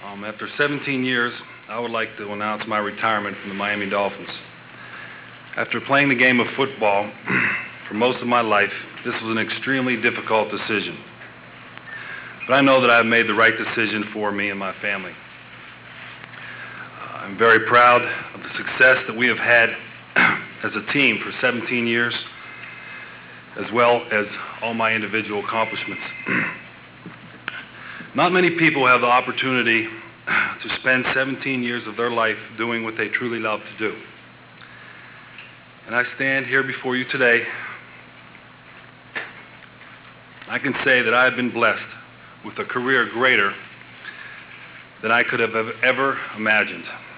After 17 years, I would like to announce my retirement from the Miami Dolphins. After playing the game of football for most of my life, this was an extremely difficult decision. But I know that I have made the right decision for me and my family. I'm very proud of the success that we have had as a team for 17 years, as well as all my individual accomplishments. Not many people have the opportunity to spend 17 years of their life doing what they truly love to do. And I stand here before you today. I can say that I have been blessed with a career greater than I could have ever imagined.